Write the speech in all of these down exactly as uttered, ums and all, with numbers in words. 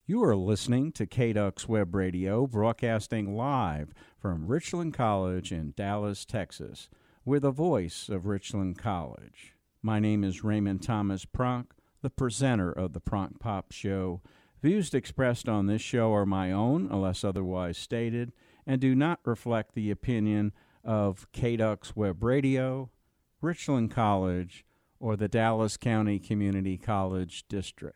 You are listening to K D U X Web Radio, broadcasting live from Richland College in Dallas, Texas. We're the voice of Richland College. My name is Raymond Thomas Pronk, the presenter of the Pronk Pop Show. Views expressed on this show are my own, unless otherwise stated, and do not reflect the opinion of K D U X Web Radio, Richland College, or the Dallas County Community College District.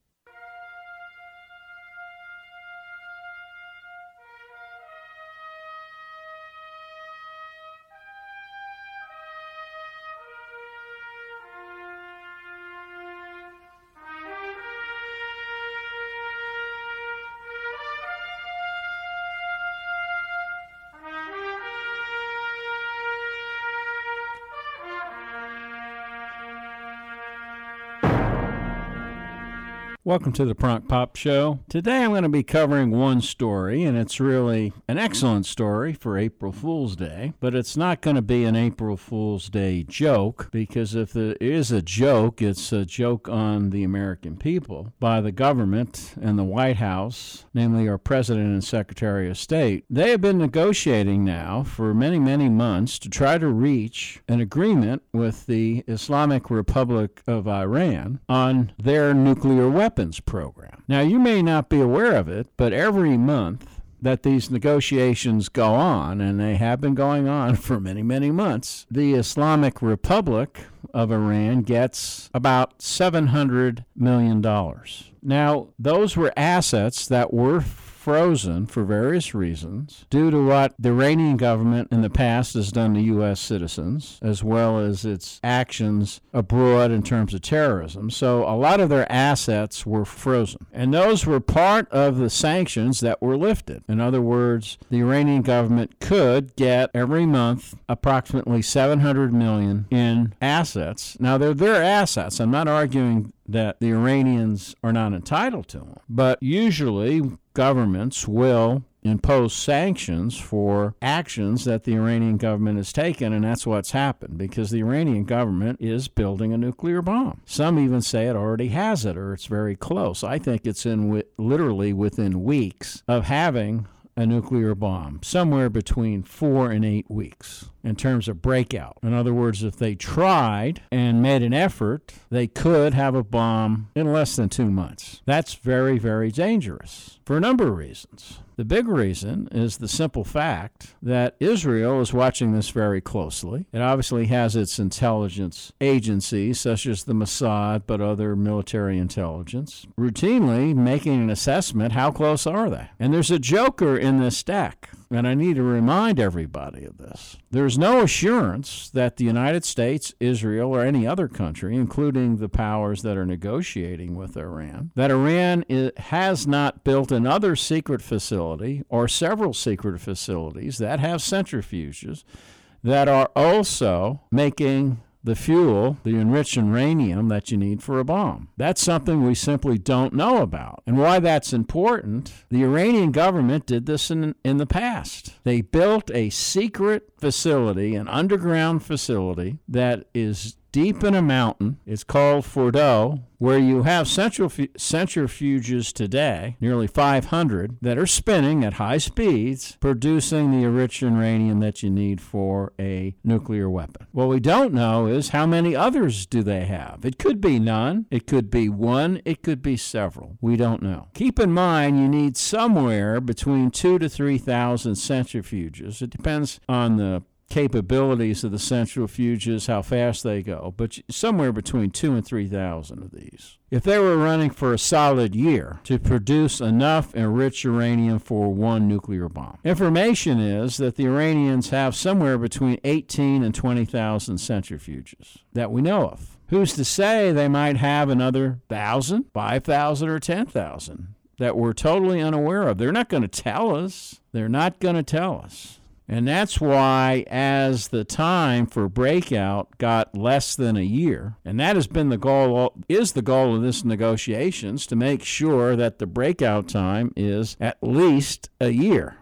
Welcome to the Pronk Pop Show. Today I'm going to be covering one story, and it's really an excellent story for April Fool's Day, but it's not going to be an April Fool's Day joke, because if there is a joke, it's a joke on the American people by the government and the White House, namely our President and Secretary of State. They have been negotiating now for many, many months to try to reach an agreement with the Islamic Republic of Iran on their nuclear weapons program. Now, you may not be aware of it, but every month that these negotiations go on, and they have been going on for many, many months, the Islamic Republic of Iran gets about seven hundred million dollars. Now, those were assets that were frozen for various reasons due to what the Iranian government in the past has done to U S citizens, as well as its actions abroad in terms of terrorism. So a lot of their assets were frozen. And those were part of the sanctions that were lifted. In other words, the Iranian government could get every month approximately seven hundred million dollars in assets. Now, they're their assets. I'm not arguing that the Iranians are not entitled to them, but usually governments will impose sanctions for actions that the Iranian government has taken, and that's what's happened, because the Iranian government is building a nuclear bomb. Some even say it already has it, or it's very close. I think it's in wi- literally within weeks of having a nuclear bomb, somewhere between four and eight weeks in terms of breakout. In other words, if they tried and made an effort, they could have a bomb in less than two months. That's very, very dangerous for a number of reasons. The big reason is the simple fact that Israel is watching this very closely. It obviously has its intelligence agencies, such as the Mossad, but other military intelligence, routinely making an assessment, how close are they? And there's a joker in this deck, and I need to remind everybody of this. There's no assurance that the United States, Israel, or any other country, including the powers that are negotiating with Iran, that Iran is, has not built another secret facility or several secret facilities that have centrifuges that are also making the fuel, the enriched uranium that you need for a bomb. That's something we simply don't know about. And why that's important, the Iranian government did this in, in the past. They built a secret facility, an underground facility that is deep in a mountain. It's called Fordow, where you have centrif- centrifuges today, nearly five hundred, that are spinning at high speeds, producing the enriched uranium that you need for a nuclear weapon. What we don't know is how many others do they have. It could be none. It could be one. It could be several. We don't know. Keep in mind, you need somewhere between two to three thousand centrifuges. It depends on the capabilities of the centrifuges, how fast they go, but somewhere between two and three thousand of these. If they were running for a solid year to produce enough enriched uranium for one nuclear bomb. Information is that the Iranians have somewhere between eighteen and twenty thousand centrifuges that we know of. Who's to say they might have another thousand, five thousand, or ten thousand that we're totally unaware of? They're not going to tell us. They're not going to tell us. And that's why, as the time for breakout got less than a year, and that has been the goal, is the goal of this negotiations, to make sure that the breakout time is at least a year.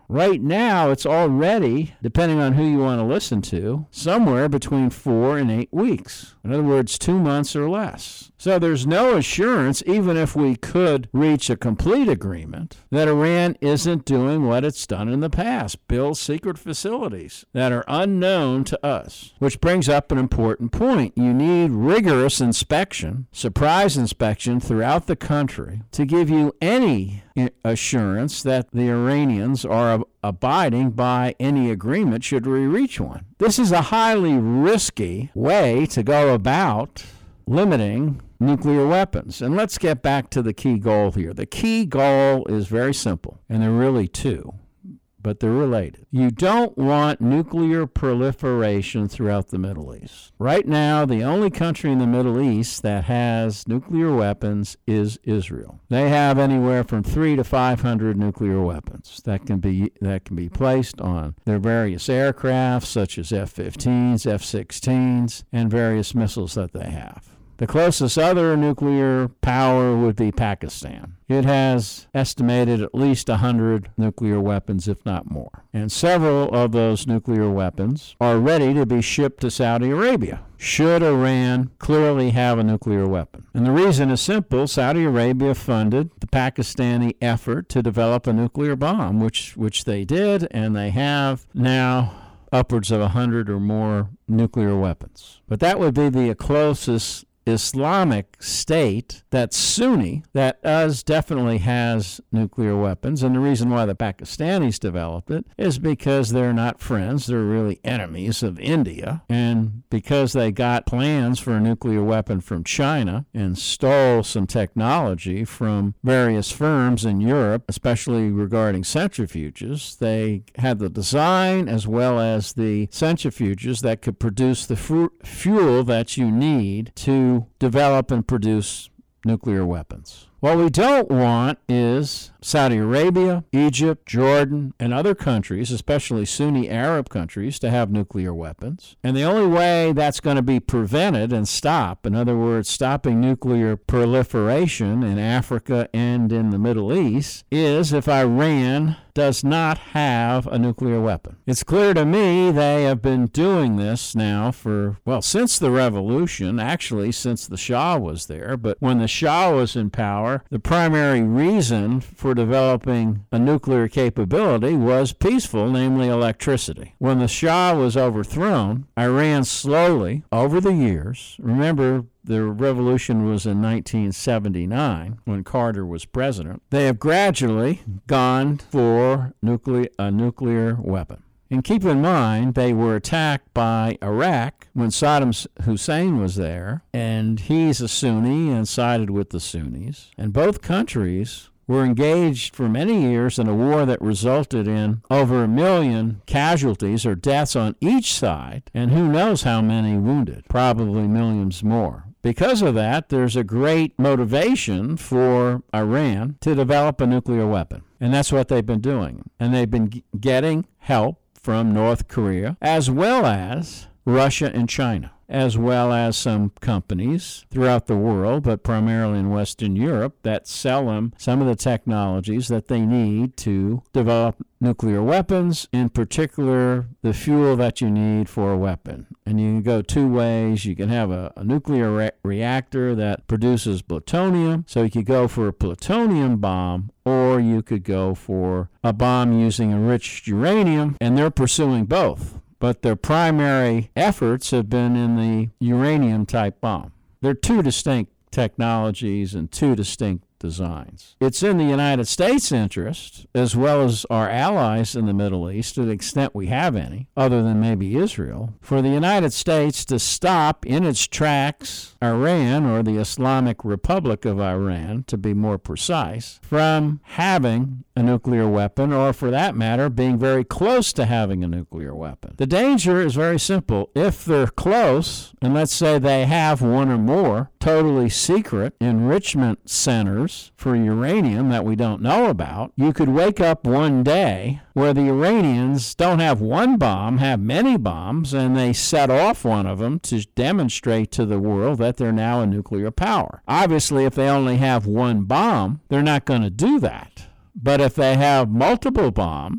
Right now, it's already, depending on who you want to listen to, somewhere between four and eight weeks. In other words, two months or less. So there's no assurance, even if we could reach a complete agreement, that Iran isn't doing what it's done in the past, build secret facilities that are unknown to us. Which brings up an important point. You need rigorous inspection, surprise inspection throughout the country to give you any assurance that the Iranians are ab- abiding by any agreement should we reach one. This is a highly risky way to go about limiting nuclear weapons. And let's get back to the key goal here. The key goal is very simple, and there are really two, but they're related. You don't want nuclear proliferation throughout the Middle East. Right now, the only country in the Middle East that has nuclear weapons is Israel. They have anywhere from three to five hundred nuclear weapons that can be that can be placed on their various aircraft, such as F fifteens, F sixteens, and various missiles that they have. The closest other nuclear power would be Pakistan. It has estimated at least one hundred nuclear weapons, if not more. And several of those nuclear weapons are ready to be shipped to Saudi Arabia, should Iran clearly have a nuclear weapon. And the reason is simple. Saudi Arabia funded the Pakistani effort to develop a nuclear bomb, which, which they did, and they have now upwards of one hundred or more nuclear weapons. But that would be the closest Islamic state that's Sunni that does definitely has nuclear weapons. And the reason why the Pakistanis developed it is because they're not friends. They're really enemies of India. And because they got plans for a nuclear weapon from China and stole some technology from various firms in Europe, especially regarding centrifuges, they had the design as well as the centrifuges that could produce the fu- fuel that you need to develop and produce nuclear weapons. What we don't want is Saudi Arabia, Egypt, Jordan, and other countries, especially Sunni Arab countries, to have nuclear weapons. And the only way that's going to be prevented and stopped, in other words, stopping nuclear proliferation in Africa and in the Middle East, is if Iran does not have a nuclear weapon. It's clear to me they have been doing this now for, well, since the revolution, actually since the Shah was there. But when the Shah was in power, the primary reason for developing a nuclear capability was peaceful, namely electricity. When the Shah was overthrown, Iran slowly, over the years, remember the revolution was in nineteen seventy-nine when Carter was president, they have gradually gone for nuclear, a nuclear weapon. And keep in mind, they were attacked by Iraq when Saddam Hussein was there, and he's a Sunni and sided with the Sunnis. And both countries were engaged for many years in a war that resulted in over a million casualties or deaths on each side, and who knows how many wounded, probably millions more. Because of that, there's a great motivation for Iran to develop a nuclear weapon. And that's what they've been doing. And they've been g- getting help from North Korea, as well as Russia and China, as well as some companies throughout the world, but primarily in Western Europe, that sell them some of the technologies that they need to develop nuclear weapons, in particular the fuel that you need for a weapon. And you can go two ways. You can have a, a nuclear re- reactor that produces plutonium, so you could go for a plutonium bomb, or you could go for a bomb using enriched uranium, and they're pursuing both. But their primary efforts have been in the uranium-type bomb. They're two distinct technologies and two distinct designs. It's in the United States' interest, as well as our allies in the Middle East, to the extent we have any, other than maybe Israel, for the United States to stop in its tracks Iran, or the Islamic Republic of Iran, to be more precise, from having a nuclear weapon, or for that matter, being very close to having a nuclear weapon. The danger is very simple. If they're close, and let's say they have one or more totally secret enrichment centers for uranium that we don't know about, you could wake up one day where the Iranians don't have one bomb, have many bombs, and they set off one of them to demonstrate to the world that they're now a nuclear power. Obviously, if they only have one bomb, they're not going to do that. But if they have multiple bombs,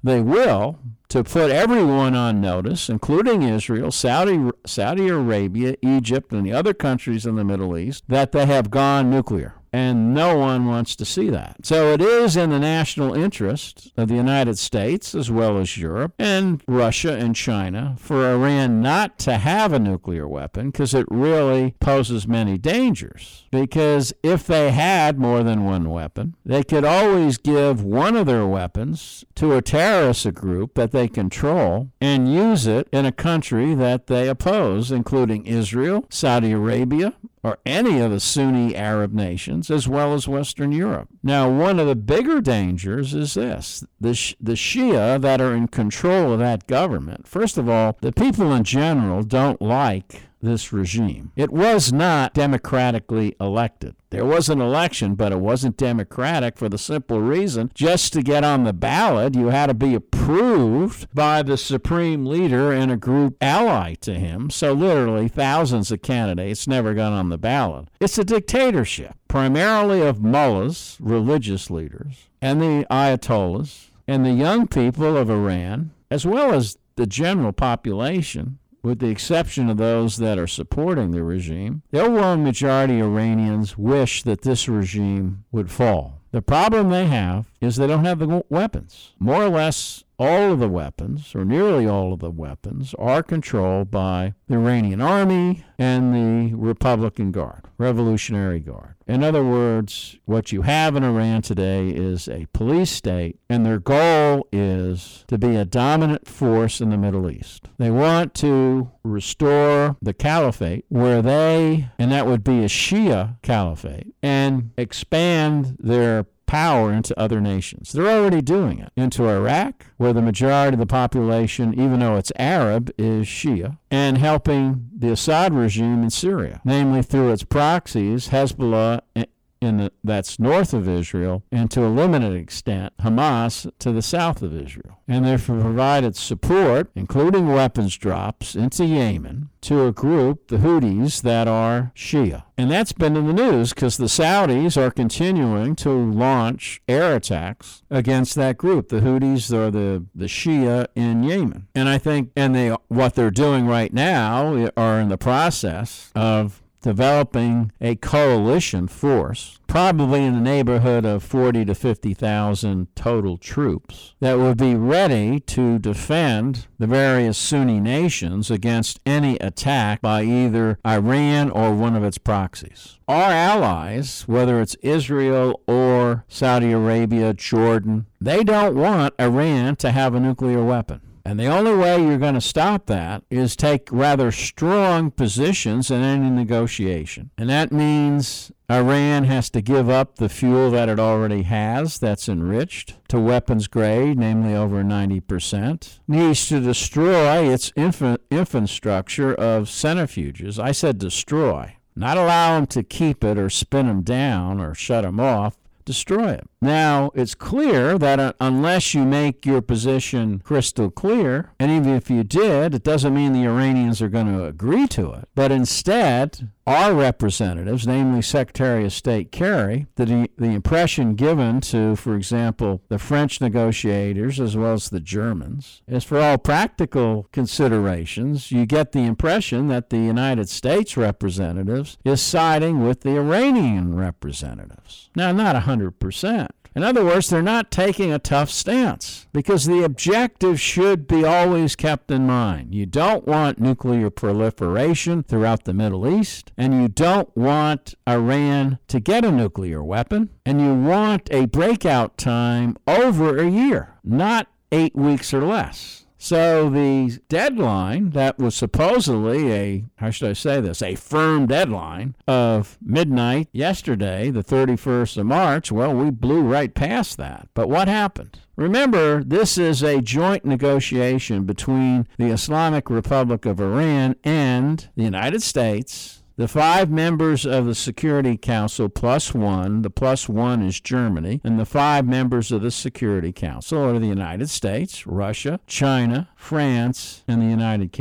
they will, to put everyone on notice, including Israel, Saudi, Saudi Arabia, Egypt, and the other countries in the Middle East, that they have gone nuclear. And no one wants to see that. So it is in the national interest of the United States, as well as Europe, and Russia and China, for Iran not to have a nuclear weapon, because it really poses many dangers. Because if they had more than one weapon, they could always give one of their weapons to a terrorist group that they control and use it in a country that they oppose, including Israel, Saudi Arabia, or any of the Sunni Arab nations, as well as Western Europe. Now, one of the bigger dangers is this. The, Sh- the Shia that are in control of that government, first of all, the people in general don't like this regime. It was not democratically elected. There was an election, but it wasn't democratic for the simple reason, just to get on the ballot, you had to be approved by the supreme leader and a group allied to him. So literally thousands of candidates never got on the ballot. It's a dictatorship, primarily of mullahs, religious leaders, and the ayatollahs, and the young people of Iran, as well as the general population, with the exception of those that are supporting the regime. The overwhelming majority of Iranians wish that this regime would fall. The problem they have is they don't have the weapons. More or less, all of the weapons, or nearly all of the weapons, are controlled by the Iranian army and the Republican Guard, Revolutionary Guard. In other words, what you have in Iran today is a police state, and their goal is to be a dominant force in the Middle East. They want to restore the caliphate, where they, and that would be a Shia caliphate, and expand their power into other nations. They're already doing it. Into Iraq, where the majority of the population, even though it's Arab, is Shia, and helping the Assad regime in Syria, namely through its proxies, Hezbollah, in the, that's north of Israel, and to a limited extent, Hamas to the south of Israel. And they've provided support, including weapons drops, into Yemen to a group, the Houthis, that are Shia. And that's been in the news because the Saudis are continuing to launch air attacks against that group. The Houthis are the, the Shia in Yemen. And I think, and they what they're doing right now are in the process of developing a coalition force, probably in the neighborhood of forty to fifty thousand total troops, that would be ready to defend the various Sunni nations against any attack by either Iran or one of its proxies. Our allies, whether it's Israel or Saudi Arabia, Jordan, they don't want Iran to have a nuclear weapon. And the only way you're going to stop that is take rather strong positions in any negotiation. And that means Iran has to give up the fuel that it already has that's enriched to weapons grade, namely over ninety percent. Needs to destroy its infra- infrastructure of centrifuges. I said destroy. Not allow them to keep it or spin them down or shut them off. Destroy it. Now, it's clear that uh, unless you make your position crystal clear, and even if you did, it doesn't mean the Iranians are going to agree to it. But instead, our representatives, namely Secretary of State Kerry, the, the impression given to, for example, the French negotiators as well as the Germans, is for all practical considerations, you get the impression that the United States representatives is siding with the Iranian representatives. Now, not one hundred percent. In other words, they're not taking a tough stance because the objective should be always kept in mind. You don't want nuclear proliferation throughout the Middle East, and you don't want Iran to get a nuclear weapon, and you want a breakout time over a year, not eight weeks or less. So the deadline that was supposedly a, how should I say this, a firm deadline of midnight yesterday, the thirty-first of March, well, we blew right past that. But what happened? Remember, this is a joint negotiation between the Islamic Republic of Iran and the United States, the five members of the Security Council plus one, the plus one is Germany, and the five members of the Security Council are the United States, Russia, China, France, and the United Kingdom.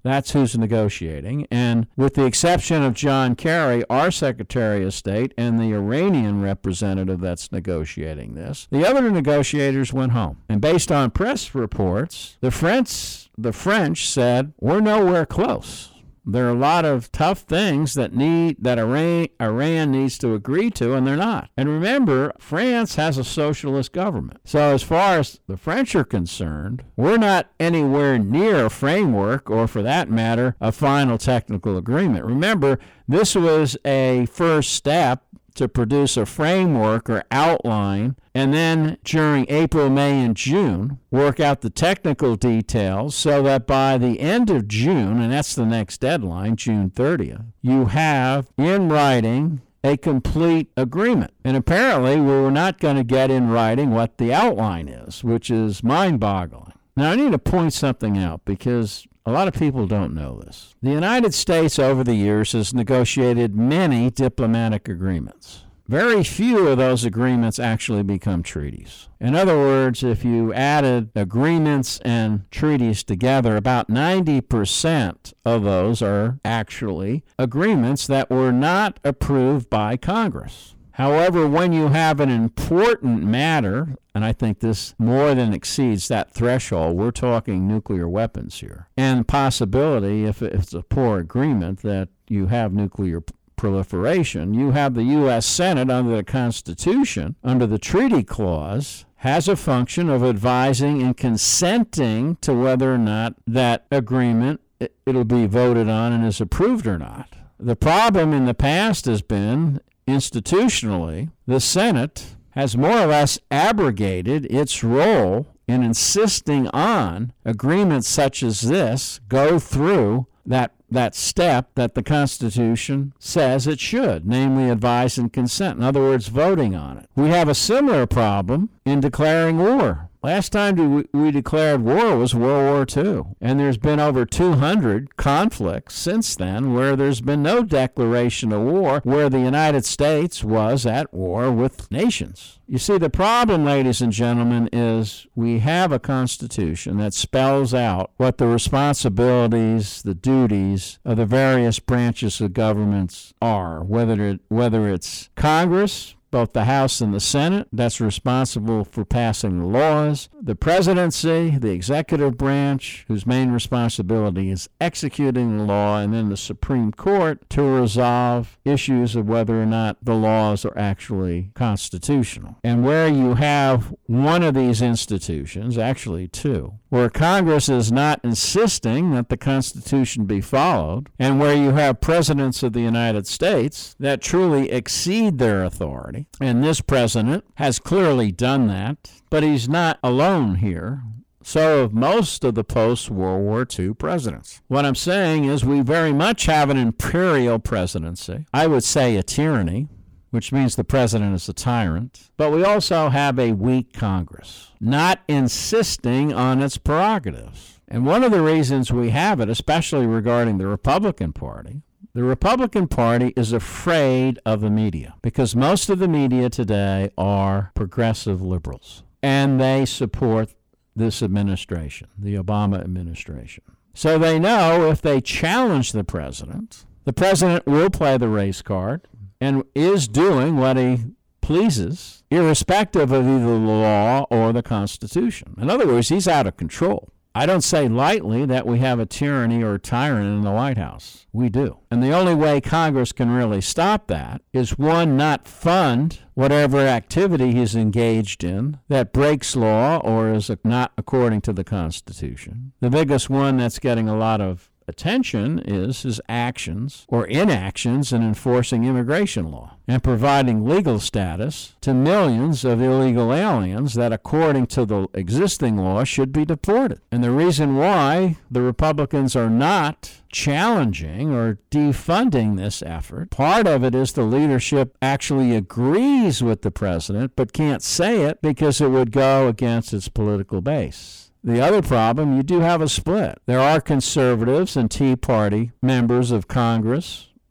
That's who's negotiating. And with the exception of John Kerry, our Secretary of State, and the Iranian representative that's negotiating this, the other negotiators went home. And based on press reports, the French, the French said, we're nowhere close. There are a lot of tough things that need that Iran, Iran needs to agree to, and they're not. And remember, France has a socialist government. So as far as the French are concerned, we're not anywhere near a framework or, for that matter, a final technical agreement. Remember, this was a first step to produce a framework or outline, and then during April, May, and June, work out the technical details so that by the end of June, and that's the next deadline, June thirtieth, you have in writing a complete agreement. And apparently we were not going to get in writing what the outline is, which is mind-boggling. Now, I need to point something out because a lot of people don't know this. The United States over the years has negotiated many diplomatic agreements. Very few of those agreements actually become treaties. In other words, if you added agreements and treaties together, about ninety percent of those are actually agreements that were not approved by Congress. However, when you have an important matter, and I think this more than exceeds that threshold, we're talking nuclear weapons here, and possibility, if it's a poor agreement, that you have nuclear proliferation, you have the U S Senate under the Constitution, under the treaty clause, has a function of advising and consenting to whether or not that agreement, it'll be voted on and is approved or not. The problem in the past has been, institutionally, the Senate has more or less abrogated its role in insisting on agreements such as this go through that that step that the Constitution says it should, namely advise and consent. In other words, voting on it. We have a similar problem in declaring war. Last time we declared war was World War Two, and there's been over two hundred conflicts since then where there's been no declaration of war, where the United States was at war with nations. You see, the problem, ladies and gentlemen, is we have a Constitution that spells out what the responsibilities, the duties of the various branches of governments are, whether it, whether it's Congress, both the House and the Senate, that's responsible for passing the laws, the presidency, the executive branch, whose main responsibility is executing the law, and then the Supreme Court to resolve issues of whether or not the laws are actually constitutional. And where you have one of these institutions, actually two, where Congress is not insisting that the Constitution be followed, and where you have presidents of the United States that truly exceed their authority, and this president has clearly done that, but he's not alone here. So have most of the post-World War Two presidents. What I'm saying is we very much have an imperial presidency. I would say a tyranny, which means the president is a tyrant. But we also have a weak Congress, not insisting on its prerogatives. And one of the reasons we have it, especially regarding the Republican Party, the Republican Party is afraid of the media because most of the media today are progressive liberals, and they support this administration, the Obama administration. So they know if they challenge the president, the president will play the race card and is doing what he pleases, irrespective of either the law or the Constitution. In other words, he's out of control. I don't say lightly that we have a tyranny or a tyrant in the White House. We do. And the only way Congress can really stop that is, one, not fund whatever activity he's engaged in that breaks law or is not according to the Constitution. The biggest one that's getting a lot of attention is his actions or inactions in enforcing immigration law and providing legal status to millions of illegal aliens that, according to the existing law, should be deported. And the reason why the Republicans are not challenging or defunding this effort, part of it is the leadership actually agrees with the president but can't say it because it would go against its political base. The other problem, you do have a split. There are conservatives and Tea Party members of Congress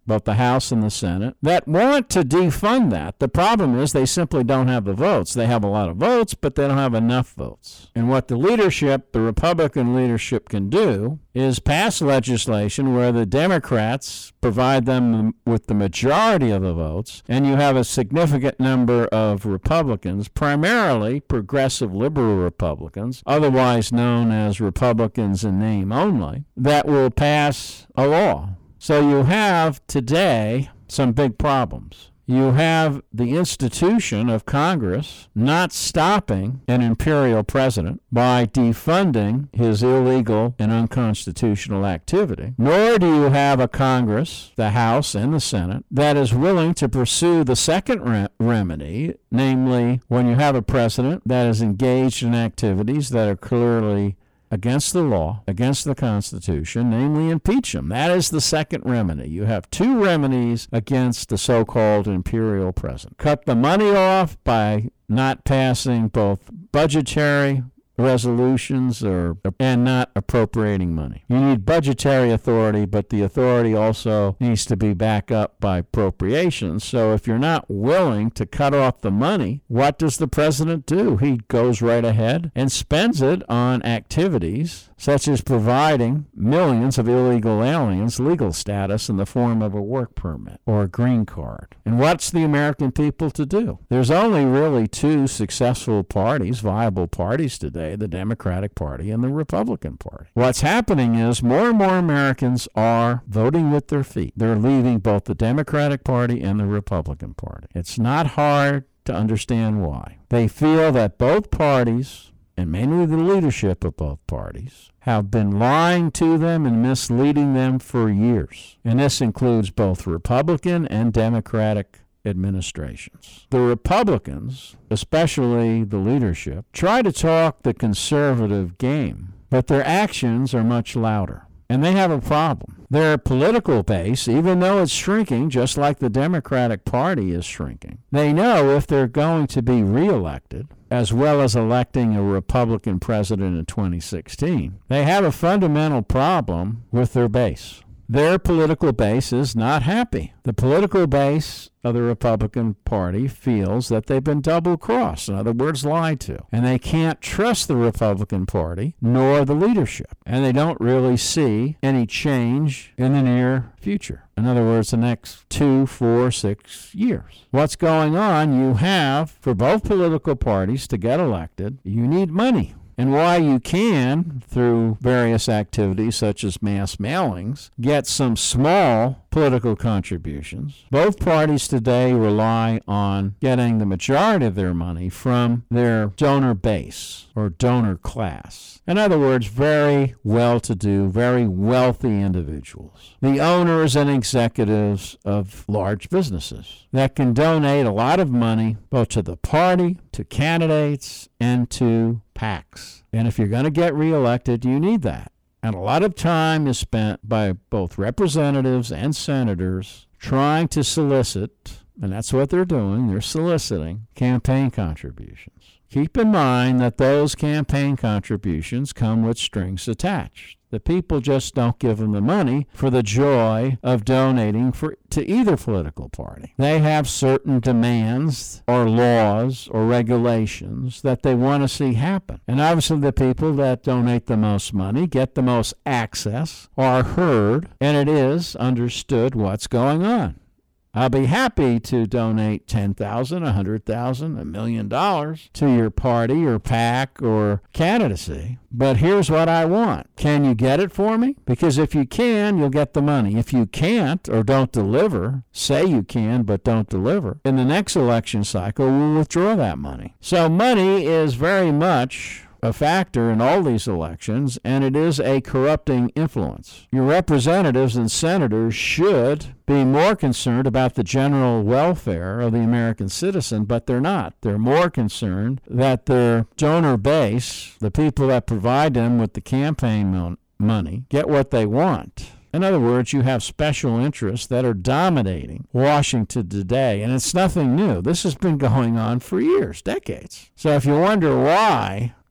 both the House and the Senate, that want to defund that. The problem is they simply don't have the votes. They have a lot of votes, but they don't have enough votes. And what the leadership, the Republican leadership, can do is pass legislation where the Democrats provide them with the majority of the votes, and you have a significant number of Republicans, primarily progressive liberal Republicans, otherwise known as Republicans in name only, that will pass a law. So you have today some big problems. You have the institution of Congress not stopping an imperial president by defunding his illegal and unconstitutional activity, nor do you have a Congress, the House and the Senate, that is willing to pursue the second re- remedy, namely when you have a president that is engaged in activities that are clearly against the law, against the Constitution, namely impeach him. That is the second remedy. You have two remedies against the so-called imperial president. Cut the money off by not passing both budgetary resolutions or and not appropriating money. You need budgetary authority, but the authority also needs to be backed up by appropriations. So if you're not willing to cut off the money, what does the president do? He goes right ahead and spends it on activities such as providing millions of illegal aliens legal status in the form of a work permit or a green card. And what's the American people to do? There's only really two successful parties, viable parties today, the Democratic Party and the Republican Party. What's happening is more and more Americans are voting with their feet. They're leaving both the Democratic Party and the Republican Party. It's not hard to understand why. They feel that both parties, and mainly the leadership of both parties, have been lying to them and misleading them for years. And this includes both Republican and Democratic administrations. The Republicans, especially the leadership, try to talk the conservative game, but their actions are much louder. And they have a problem. Their political base, even though it's shrinking, just like the Democratic Party is shrinking, they know if they're going to be reelected, as well as electing a Republican president in twenty sixteen, they have a fundamental problem with their base. Their political base is not happy. The political base of the Republican Party feels that they've been double-crossed, in other words, lied to. And they can't trust the Republican Party nor the leadership. And they don't really see any change in the near future. In other words, the next two, four, six years. What's going on? You have, for both political parties to get elected, you need money. And why you can, through various activities such as mass mailings, get some small political contributions. Both parties today rely on getting the majority of their money from their donor base or donor class. In other words, very well-to-do, very wealthy individuals. The owners and executives of large businesses that can donate a lot of money both to the party, to candidates, and to PACs. And if you're going to get reelected, you need that. And a lot of time is spent by both representatives and senators trying to solicit, and that's what they're doing, they're soliciting campaign contributions. Keep in mind that those campaign contributions come with strings attached. The people just don't give them the money for the joy of donating for to either political party. They have certain demands or laws or regulations that they want to see happen. And obviously the people that donate the most money get the most access, are heard, and it is understood what's going on. I'll be happy to donate ten thousand dollars, one hundred thousand dollars, a million dollars to your party or PAC or candidacy, but here's what I want. Can you get it for me? Because if you can, you'll get the money. If you can't or don't deliver, say you can but don't deliver, in the next election cycle, we'll withdraw that money. So money is very much a factor in all these elections, and it is a corrupting influence. Your representatives and senators should be more concerned about the general welfare of the American citizen, but they're not. They're more concerned that their donor base, the people that provide them with the campaign mon- money, get what they want. In other words, you have special interests that are dominating Washington today, and it's nothing new. This has been going on for years, decades. So if you wonder why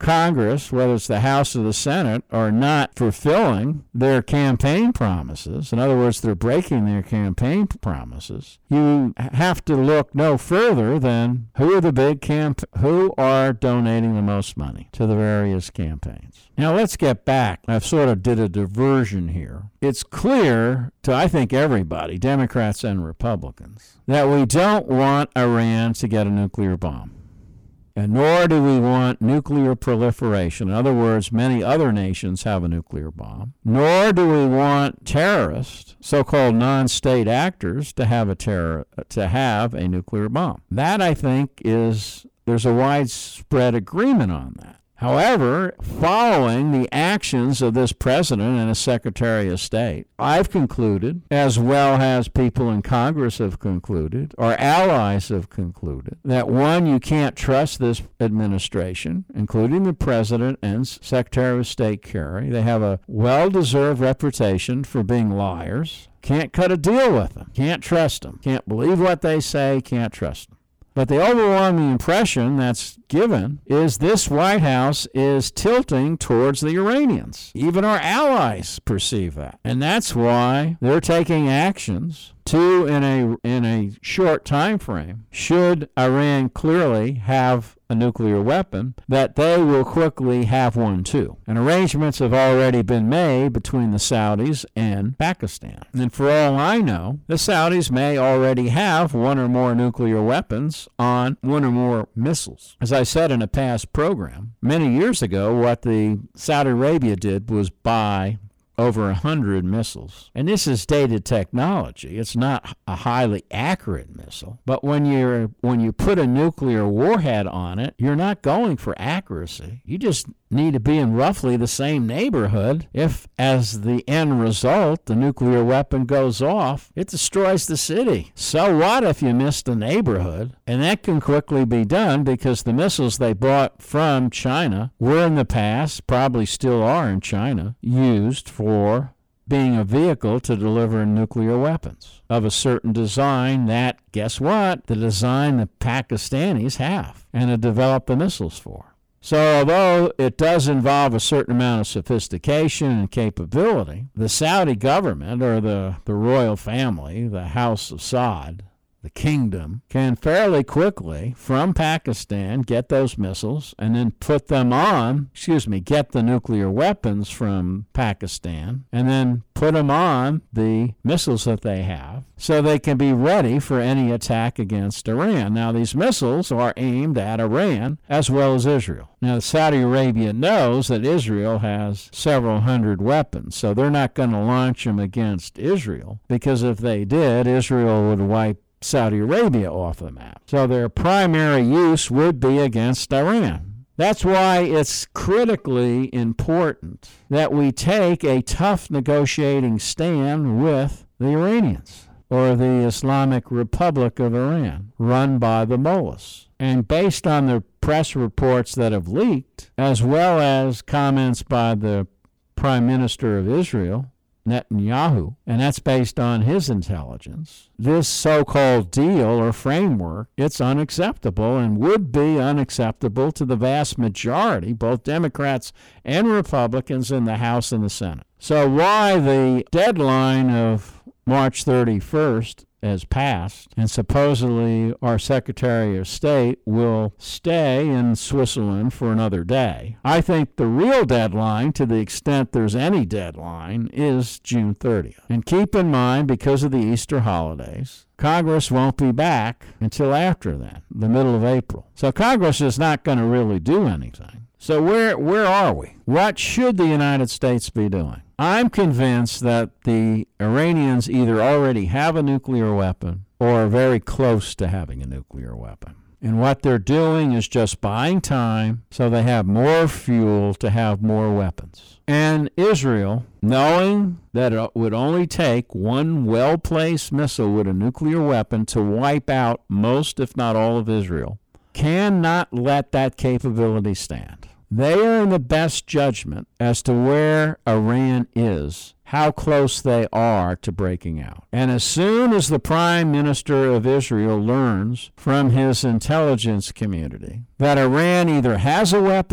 Congress, whether it's the House or the Senate, are not fulfilling their campaign promises, in other words, they're breaking their campaign promises, you have to look no further than who are the big camp, who are donating the most money to the various campaigns. Now let's get back. I've sort of did a diversion here. It's clear to, I think, everybody, Democrats and Republicans, that we don't want Iran to get a nuclear bomb. And nor do we want nuclear proliferation. In other words, many other nations have a nuclear bomb. Nor do we want terrorists, so-called non-state actors, to have a terror to have a nuclear bomb. That, I think, is there's a widespread agreement on that. However, following the actions of this president and his Secretary of State, I've concluded, as well as people in Congress have concluded, our allies have concluded, that one, you can't trust this administration, including the president and Secretary of State Kerry. They have a well-deserved reputation for being liars. Can't cut a deal with them. Can't trust them. Can't believe what they say. Can't trust them. But the overwhelming impression that's given is this White House is tilting towards the Iranians. Even our allies perceive that. And that's why they're taking actions to, in a in a short time frame, should Iran clearly have a nuclear weapon, that they will quickly have one too. And arrangements have already been made between the Saudis and Pakistan. And for all I know, the Saudis may already have one or more nuclear weapons on one or more missiles. As I said in a past program, many years ago, what the Saudi Arabia did was buy over a hundred missiles. And this is dated technology. It's not a highly accurate missile. But when you're when you put a nuclear warhead on it, you're not going for accuracy. You just need to be in roughly the same neighborhood. If, as the end result, the nuclear weapon goes off, it destroys the city. So what if you missed the neighborhood? And that can quickly be done because the missiles they bought from China were in the past, probably still are in China, used for being a vehicle to deliver nuclear weapons of a certain design that, guess what, the design the Pakistanis have and have developed the missiles for. So although it does involve a certain amount of sophistication and capability, the Saudi government, or the, the royal family, the House of Saud, the kingdom, can fairly quickly, from Pakistan, get those missiles and then put them on, excuse me, get the nuclear weapons from Pakistan and then put them on the missiles that they have so they can be ready for any attack against Iran. Now, these missiles are aimed at Iran as well as Israel. Now, Saudi Arabia knows that Israel has several hundred weapons, so they're not going to launch them against Israel, because if they did, Israel would wipe Saudi Arabia off the map. So their primary use would be against Iran. That's why it's critically important that we take a tough negotiating stand with the Iranians, or the Islamic Republic of Iran, run by the mullahs. And based on the press reports that have leaked, as well as comments by the Prime Minister of Israel, Netanyahu, and that's based on his intelligence, this so-called deal or framework, it's unacceptable and would be unacceptable to the vast majority, both Democrats and Republicans in the House and the Senate. So why the deadline of March thirty-first has passed, and supposedly our Secretary of State will stay in Switzerland for another day. I think the real deadline, to the extent there's any deadline, is June thirtieth. And keep in mind, because of the Easter holidays, Congress won't be back until after then, the middle of April. So Congress is not going to really do anything. So where where are we? What should the United States be doing? I'm convinced that the Iranians either already have a nuclear weapon or are very close to having a nuclear weapon. And what they're doing is just buying time so they have more fuel to have more weapons. And Israel, knowing that it would only take one well-placed missile with a nuclear weapon to wipe out most, if not all, of Israel, cannot let that capability stand. They are in the best judgment as to where Iran is, how close they are to breaking out. And as soon as the Prime Minister of Israel learns from his intelligence community that Iran either has a weapon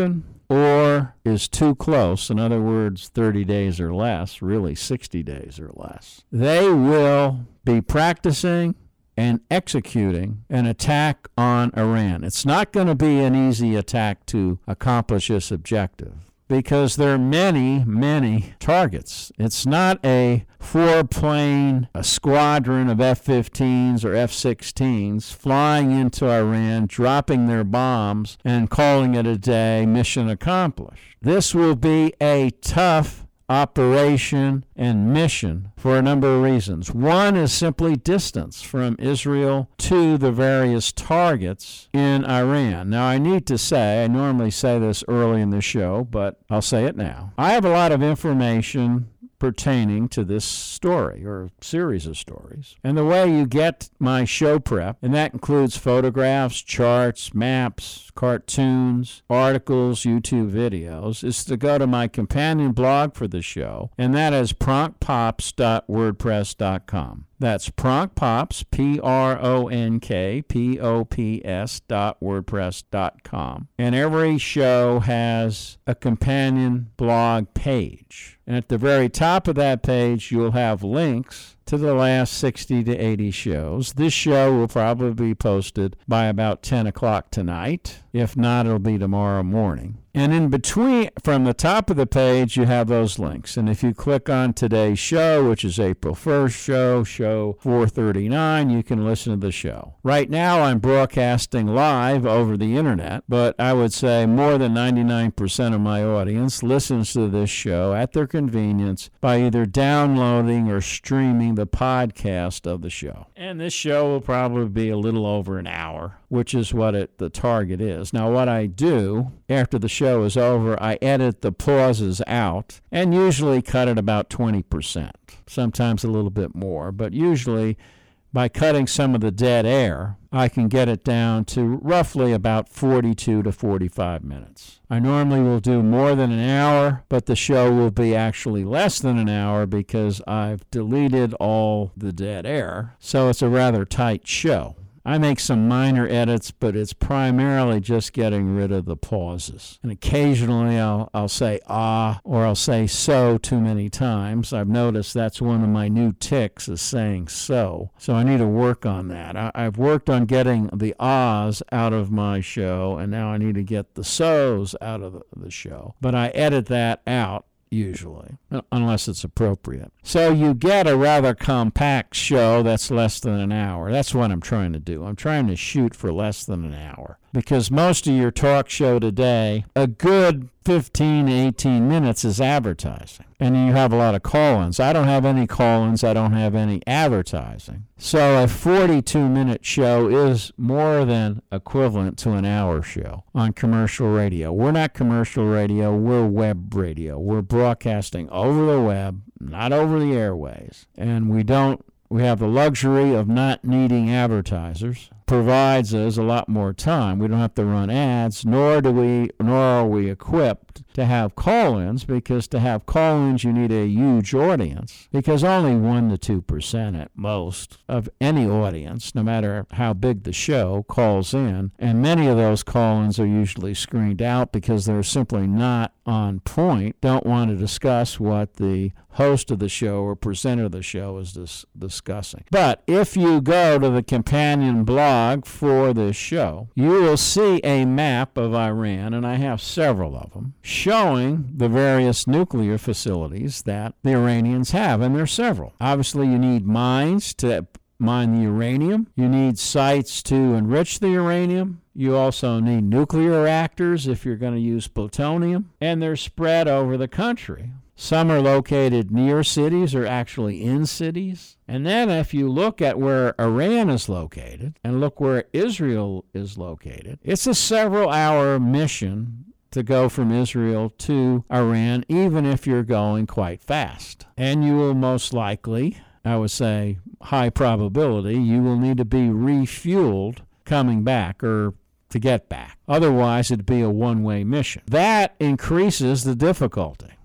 or is too close, in other words, thirty days or less, really sixty days or less, they will be practicing and executing an attack on Iran. It's not going to be an easy attack to accomplish this objective, because there are many, many targets. It's not a four-plane, a squadron of F fifteens or F sixteens flying into Iran, dropping their bombs, and calling it a day, mission accomplished. This will be a tough operation and mission for a number of reasons. One is simply distance from Israel to the various targets in Iran. Now, I need to say, I normally say this early in the show, but I'll say it now. I have a lot of information pertaining to this story or series of stories. And the way you get my show prep, and that includes photographs, charts, maps, cartoons, articles, YouTube videos, is to go to my companion blog for the show, and that is pronk pops dot wordpress dot com. That's Pronkpops, P R O N K P O P S dot wordpress dot com. And every show has a companion blog page. And at the very top of that page, you'll have links to the last sixty to eighty shows. This show will probably be posted by about ten o'clock tonight. If not, it'll be tomorrow morning. And in between, from the top of the page, you have those links. And if you click on today's show, which is April first show, show four thirty-nine, you can listen to the show. Right now, I'm broadcasting live over the internet, but I would say more than ninety-nine percent of my audience listens to this show at their convenience by either downloading or streaming the podcast of the show. And this show will probably be a little over an hour, which is what it, the target is. Now, what I do after the show is over, I edit the pauses out and usually cut it about twenty percent, sometimes a little bit more, but usually by cutting some of the dead air, I can get it down to roughly about forty-two to forty-five minutes. I normally will do more than an hour, but the show will be actually less than an hour because I've deleted all the dead air, so it's a rather tight show. I make some minor edits, but it's primarily just getting rid of the pauses. And occasionally I'll, I'll say ah, or I'll say so too many times. I've noticed that's one of my new tics is saying so. So I need to work on that. I, I've worked on getting the ahs out of my show, and now I need to get the so's out of the, the show. But I edit that out usually, unless it's appropriate. So you get a rather compact show that's less than an hour. That's what I'm trying to do. I'm trying to shoot for less than an hour. Because most of your talk show today, a good fifteen to eighteen minutes is advertising. And you have a lot of call-ins. I don't have any call-ins. I don't have any advertising. So a forty-two minute show is more than equivalent to an hour show on commercial radio. We're not commercial radio. We're web radio. We're broadcasting over the web, not over the airways. And we don't We have the luxury of not needing advertisers. Provides us a lot more time. We don't have to run ads, nor do we, nor are we equipped to have call-ins, because to have call-ins you need a huge audience, because only one to two percent at most of any audience, no matter how big the show, calls in, and many of those call-ins are usually screened out because they're simply not on point, don't want to discuss what the host of the show or presenter of the show is dis- discussing. But if you go to the companion blog for this show, you will see a map of Iran, and I have several of them, showing the various nuclear facilities that the Iranians have, and there's several. Obviously, you need mines to mine the uranium. You need sites to enrich the uranium. You also need nuclear reactors if you're going to use plutonium, and they're spread over the country. Some are located near cities or actually in cities. And then if you look at where Iran is located and look where Israel is located, it's a several hour mission to go from Israel to Iran, even if you're going quite fast. And you will most likely, I would say high probability, you will need to be refueled coming back or to get back. Otherwise, it'd be a one-way mission. That increases the difficulty.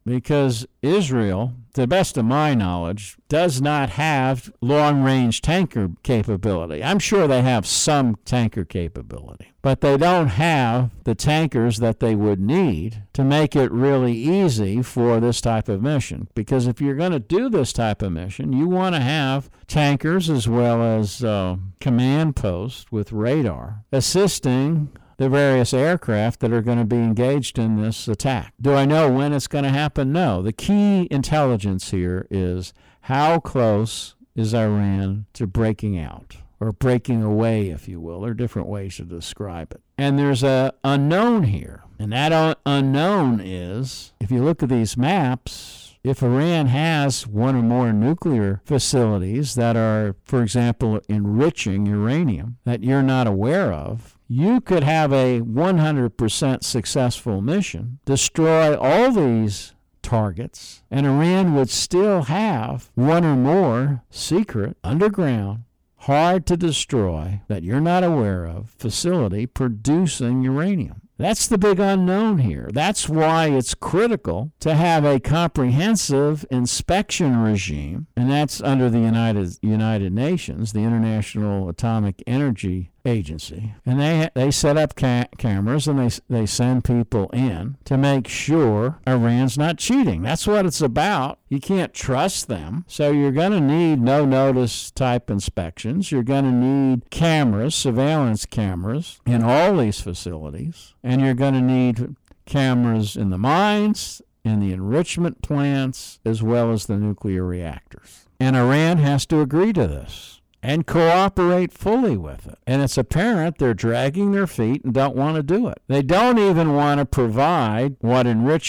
because Israel, to the best of my knowledge, does not have long-range tanker capability. I'm sure they have some tanker capability, but they don't have the tankers that they would need to make it really easy for this type of mission. Because if you're going to do this type of mission, you want to have tankers as well as uh, command posts with radar assisting the various aircraft that are going to be engaged in this attack. Do I know when it's going to happen? No. The key intelligence here is how close is Iran to breaking out, or breaking away, if you will. There are different ways to describe it. And there's a unknown here. And that un- unknown is, if you look at these maps, if Iran has one or more nuclear facilities that are, for example, enriching uranium that you're not aware of, you could have a one hundred percent successful mission, destroy all these targets, and Iran would still have one or more secret, underground, hard to destroy, that you're not aware of, facility producing uranium. That's the big unknown here. That's why it's critical to have a comprehensive inspection regime, and that's under the United United Nations, the International Atomic Energy Agency. And they they set up ca- cameras and they they send people in to make sure Iran's not cheating. That's what it's about. You can't trust them. So you're going to need no-notice type inspections. You're going to need cameras, surveillance cameras in all these facilities. And you're going to need cameras in the mines, in the enrichment plants, as well as the nuclear reactors. And Iran has to agree to this and cooperate fully with it. And it's apparent they're dragging their feet and don't want to do it. They don't even want to provide what enriched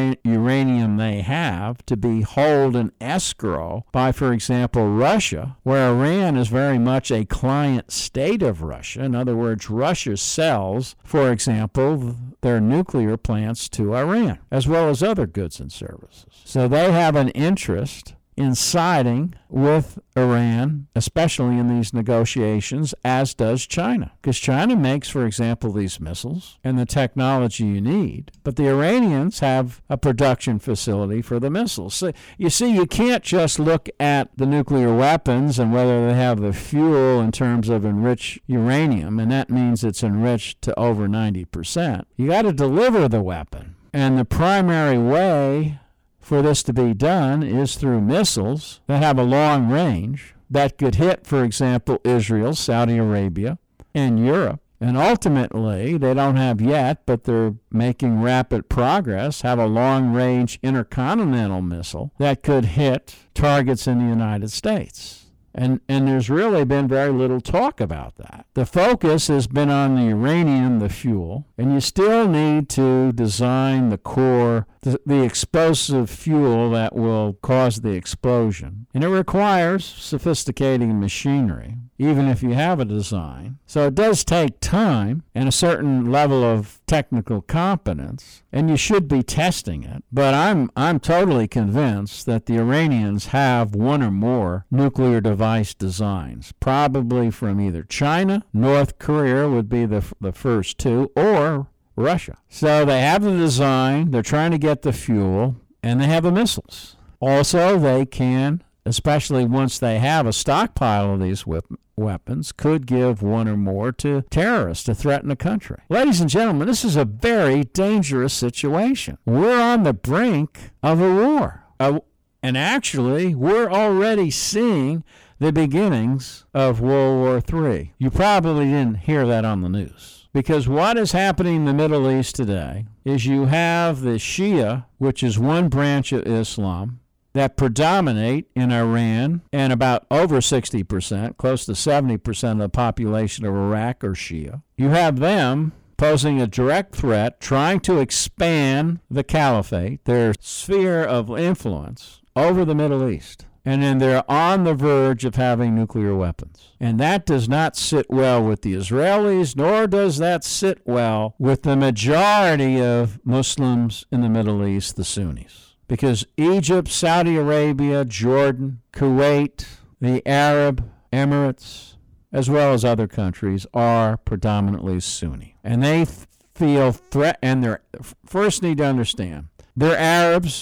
uranium they have to be held in escrow by, for example, Russia, where Iran is very much a client state of Russia. In other words, Russia sells, for example, their nuclear plants to Iran, as well as other goods and services. So they have an interest in siding with Iran, especially in these negotiations, as does China. Because China makes, for example, these missiles and the technology you need, but the Iranians have a production facility for the missiles. So you see, you can't just look at the nuclear weapons and whether they have the fuel in terms of enriched uranium, and that means it's enriched to over ninety percent. You got to deliver the weapon. And the primary way for this to be done is through missiles that have a long range that could hit, for example, Israel, Saudi Arabia, and Europe. And ultimately, they don't have yet, but they're making rapid progress, have a long-range intercontinental missile that could hit targets in the United States. And and there's really been very little talk about that. The focus has been on the uranium, the fuel, and you still need to design the core, the, the explosive fuel that will cause the explosion. And it requires sophisticated machinery, even if you have a design. So it does take time and a certain level of technical competence, and you should be testing it. But I'm I'm totally convinced that the Iranians have one or more nuclear device designs, probably from either China, North Korea would be the the first two, or Russia. So they have the design, they're trying to get the fuel, and they have the missiles. Also, they can, especially once they have a stockpile of these weapons, weapons could give one or more to terrorists to threaten a country. Ladies and gentlemen, this is a very dangerous situation. We're on the brink of a war. Uh, and actually, we're already seeing the beginnings of World War Three. You probably didn't hear that on the news. Because what is happening in the Middle East today is you have the Shia, which is one branch of Islam, that predominate in Iran, and about over sixty percent, close to seventy percent of the population of Iraq are Shia. You have them posing a direct threat, trying to expand the caliphate, their sphere of influence, over the Middle East. And then they're on the verge of having nuclear weapons. And that does not sit well with the Israelis, nor does that sit well with the majority of Muslims in the Middle East, the Sunnis. Because Egypt, Saudi Arabia, Jordan, Kuwait, the Arab Emirates, as well as other countries, are predominantly Sunni. And they feel threat, and they first need to understand, they're Arabs,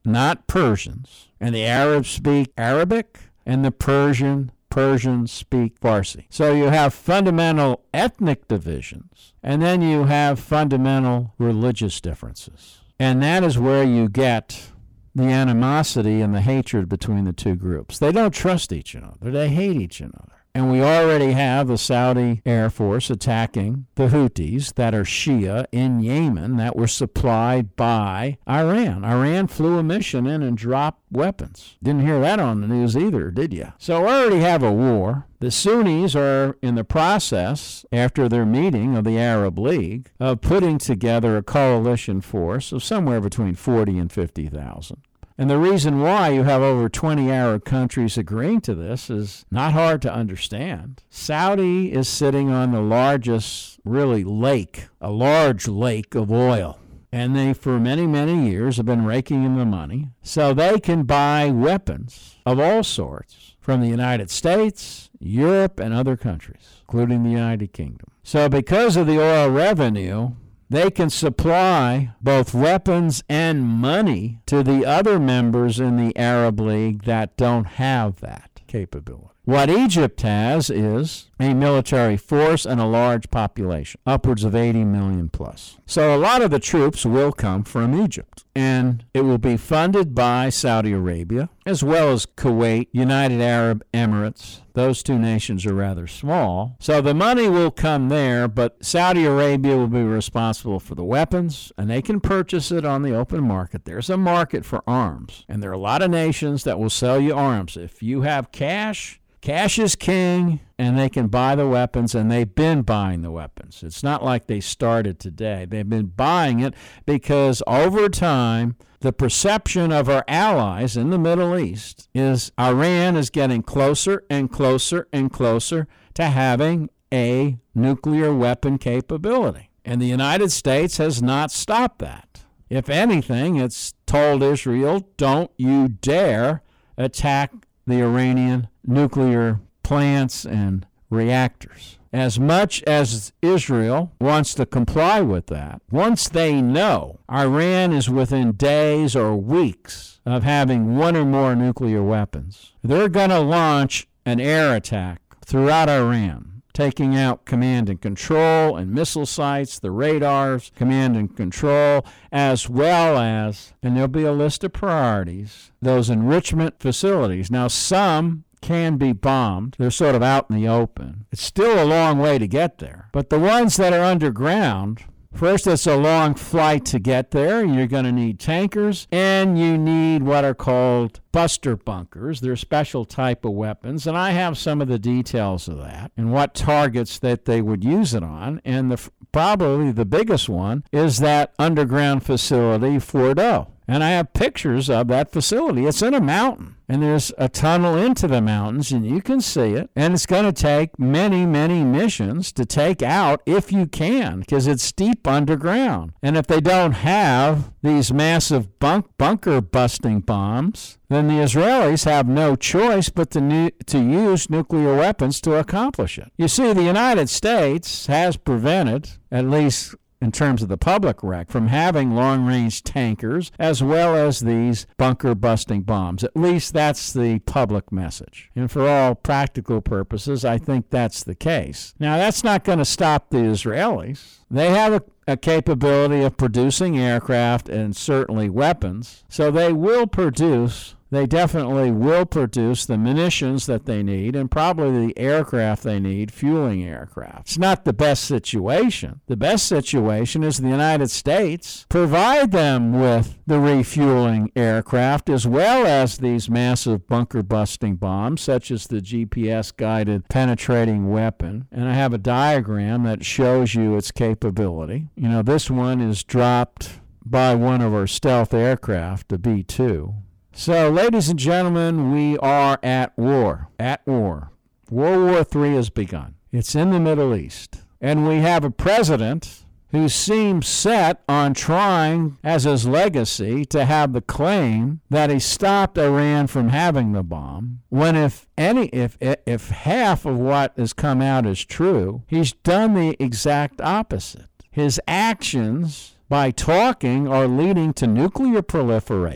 not Persians. And the Arabs speak Arabic, and the Persian Persians speak Farsi. So you have fundamental ethnic divisions, and then you have fundamental religious differences. And that is where you get the animosity and the hatred between the two groups. They don't trust each other. They hate each other. And we already have the Saudi Air Force attacking the Houthis that are Shia in Yemen that were supplied by Iran. Iran flew a mission in and dropped weapons. Didn't hear that on the news either, did you? So we already have a war. The Sunnis are in the process, after their meeting of the Arab League, of putting together a coalition force of somewhere between forty and fifty thousand. And the reason why you have over twenty Arab countries agreeing to this is not hard to understand. Saudi is sitting on the largest, really, lake, a large lake of oil. And they, for many, many years, have been raking in the money so they can buy weapons of all sorts from the United States, Europe, and other countries, including the United Kingdom. So because of the oil revenue, they can supply both weapons and money to the other members in the Arab League that don't have that capability. What Egypt has is a military force and a large population, upwards of eighty million plus. So a lot of the troops will come from Egypt, and it will be funded by Saudi Arabia, as well as Kuwait, United Arab Emirates. Those two nations are rather small. So the money will come there, but Saudi Arabia will be responsible for the weapons, and they can purchase it on the open market. There's a market for arms, and there are a lot of nations that will sell you arms. If you have cash, cash is king, and they can buy the weapons, and they've been buying the weapons. It's not like they started today. They've been buying it because over time, the perception of our allies in the Middle East is Iran is getting closer and closer and closer to having a nuclear weapon capability. And the United States has not stopped that. If anything, it's told Israel, don't you dare attack the Iranian nuclear plants and reactors. As much as Israel wants to comply with that, once they know Iran is within days or weeks of having one or more nuclear weapons, they're going to launch an air attack throughout Iran, taking out command and control and missile sites, the radars, command and control, as well as, and there'll be a list of priorities, those enrichment facilities. Now, some can be bombed. They're sort of out in the open. It's still a long way to get there. But the ones that are underground, first, it's a long flight to get there. You're going to need tankers, and you need what are called buster bunkers. They're a special type of weapons, and I have some of the details of that and what targets that they would use it on. And the probably the biggest one is that underground facility, Fordo. And I have pictures of that facility. It's in a mountain, and there's a tunnel into the mountains, and you can see it. And it's going to take many, many missions to take out, if you can, because it's deep underground. And if they don't have these massive bunk bunker-busting bombs, then the Israelis have no choice but to, nu- to use nuclear weapons to accomplish it. You see, the United States has prevented, at least in terms of the public rec, from having long-range tankers as well as these bunker-busting bombs. At least that's the public message. And for all practical purposes, I think that's the case. Now, that's not going to stop the Israelis. They have a, a capability of producing aircraft and certainly weapons, so they will produce They definitely will produce the munitions that they need and probably the aircraft they need, fueling aircraft. It's not the best situation. The best situation is the United States provide them with the refueling aircraft as well as these massive bunker-busting bombs, such as the G P S-guided penetrating weapon. And I have a diagram that shows you its capability. You know, this one is dropped by one of our stealth aircraft, the B two. So, ladies and gentlemen, we are at war. At war. World War Three has begun. It's in the Middle East. And we have a president who seems set on trying, as his legacy, to have the claim that he stopped Iran from having the bomb, when if any, if if half of what has come out is true, he's done the exact opposite. His actions by talking are leading to nuclear proliferation,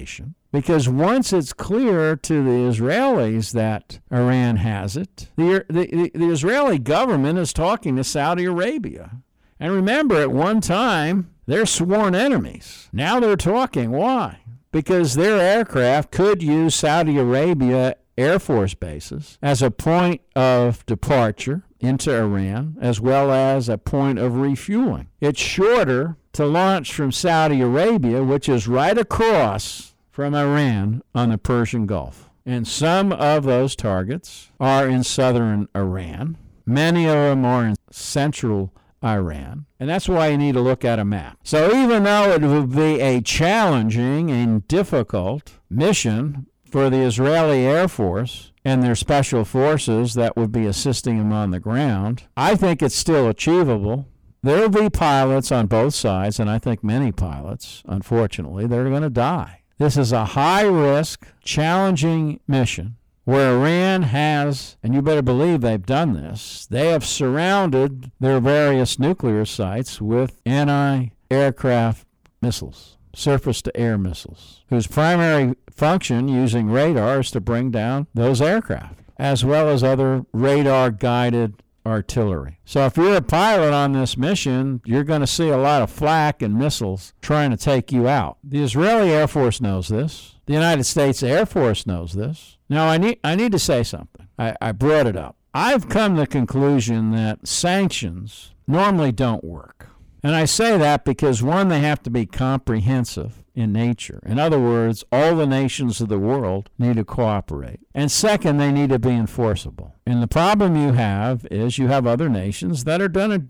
Because once it's clear to the Israelis that Iran has it, the, the, the Israeli government is talking to Saudi Arabia. And remember, at one time, they're sworn enemies. Now they're talking. Why? Because their aircraft could use Saudi Arabia Air Force bases as a point of departure into Iran, as well as a point of refueling. It's shorter to launch from Saudi Arabia, which is right across from Iran on the Persian Gulf. And some of those targets are in southern Iran. Many of them are in central Iran. And that's why you need to look at a map. So even though it would be a challenging and difficult mission for the Israeli Air Force and their special forces that would be assisting them on the ground, I think it's still achievable. There will be pilots on both sides, and I think many pilots, unfortunately, that are going to die. This is a high-risk, challenging mission where Iran has, and you better believe they've done this, they have surrounded their various nuclear sites with anti-aircraft missiles, surface-to-air missiles, whose primary function using radar is to bring down those aircraft, as well as other radar-guided artillery. So if you're a pilot on this mission, you're going to see a lot of flak and missiles trying to take you out. The Israeli Air Force knows this. The United States Air Force knows this. Now, I need I need to say something. I, I brought it up. I've come to the conclusion that sanctions normally don't work. And I say that because, one, they have to be comprehensive in nature. In other words, all the nations of the world need to cooperate. And second, they need to be enforceable. And the problem you have is you have other nations that are going to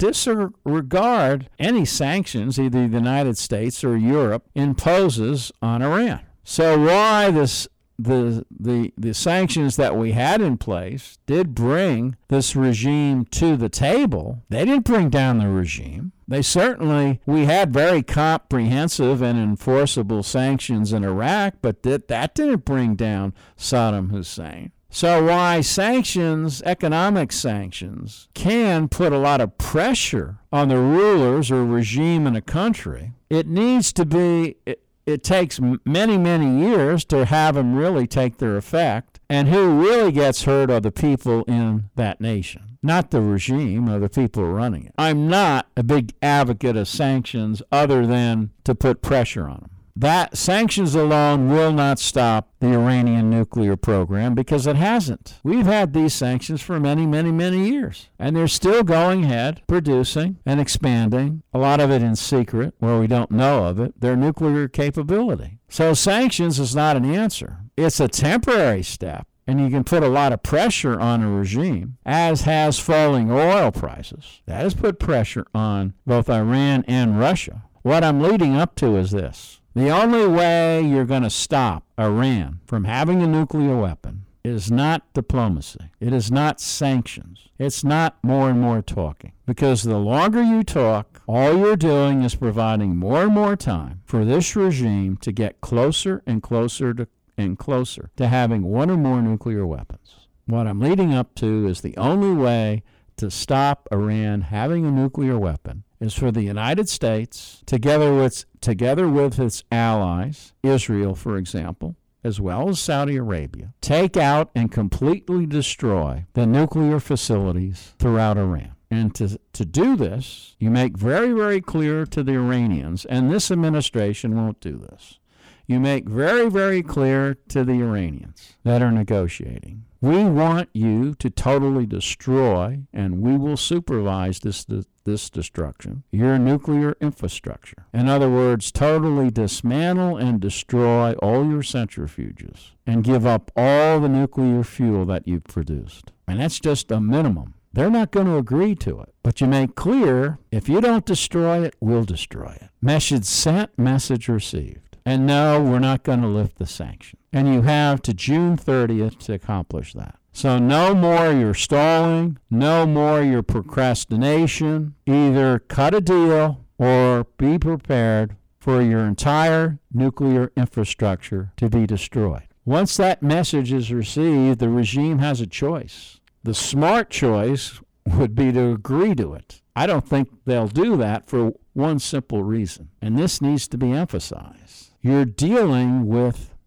disregard any sanctions either the United States or Europe imposes on Iran. So why this The, the the sanctions that we had in place did bring this regime to the table. They didn't bring down the regime. They certainly, we had very comprehensive and enforceable sanctions in Iraq, but that, that didn't bring down Saddam Hussein. So why sanctions, economic sanctions, can put a lot of pressure on the rulers or regime in a country, it needs to be... It, It takes many, many years to have them really take their effect. And who really gets hurt are the people in that nation, not the regime or the people running it. I'm not a big advocate of sanctions other than to put pressure on them. That sanctions alone will not stop the Iranian nuclear program because it hasn't. We've had these sanctions for many, many, many years. And they're still going ahead, producing and expanding, a lot of it in secret, where we don't know of it, their nuclear capability. So sanctions is not an answer. It's a temporary step. And you can put a lot of pressure on a regime, as has falling oil prices. That has put pressure on both Iran and Russia. What I'm leading up to is this. The only way you're going to stop Iran from having a nuclear weapon is not diplomacy. It is not sanctions. It's not more and more talking. Because the longer you talk, all you're doing is providing more and more time for this regime to get closer and closer to, and closer to having one or more nuclear weapons. What I'm leading up to is the only way to stop Iran having a nuclear weapon is for the United States, together with together with its allies, Israel, for example, as well as Saudi Arabia, take out and completely destroy the nuclear facilities throughout Iran. And to, to do this, you make very, very clear to the Iranians, and this administration won't do this, you make very, very clear to the Iranians that are negotiating, we want you to totally destroy, and we will supervise this, this, this destruction, your nuclear infrastructure. In other words, totally dismantle and destroy all your centrifuges and give up all the nuclear fuel that you've produced. And that's just a minimum. They're not going to agree to it. But you make clear, if you don't destroy it, we'll destroy it. Message sent, message received. And no, we're not going to lift the sanction. And you have to June thirtieth to accomplish that. So no more your stalling, no more your procrastination. Either cut a deal or be prepared for your entire nuclear infrastructure to be destroyed. Once that message is received, the regime has a choice. The smart choice would be to agree to it. I don't think they'll do that for one simple reason, and this needs to be emphasized. You're dealing with